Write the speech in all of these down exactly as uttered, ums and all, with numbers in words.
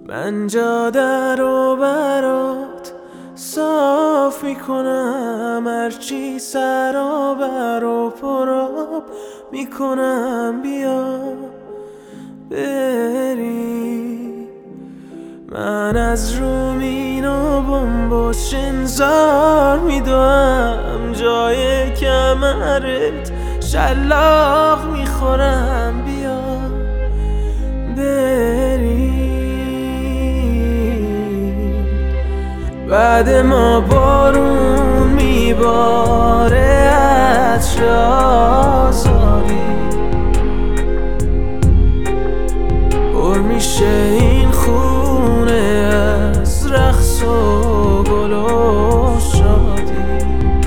من جاده رو برات صاف میکنم، هرچی سرابر و پراب میکنم. بیا بری، من از رومین و بمبش انذار میدوم، جای کمرت شلاق میخورم. بیا بری، بعد ما بارون میباره عطر آزادی، پر میشه این خونه از رقص و گل و شادی.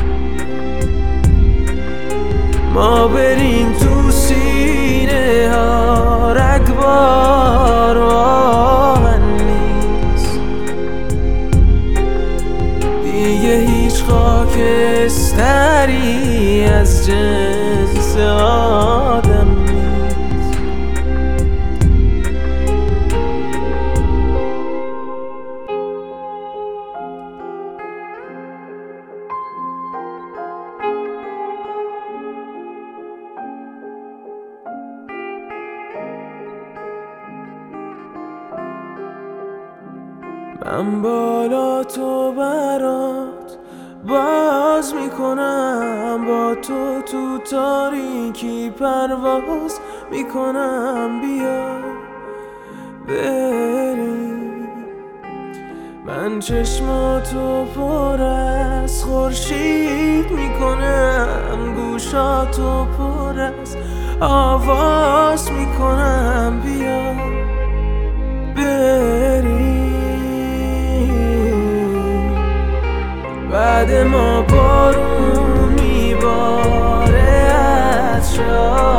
ما بریم تو سینه ها رگبار و آهن نیست، دیگه هیچ خاکستری از جنس آدم نیست. من بالا تو برات باز میکنم، با تو تو تاریکی پرواز میکنم. بیا بریم، من چشماتو پر از خورشید میکنم، گوشاتو پر از آواز میکنم. بیا بریم، بعد ما بارون میباره عطر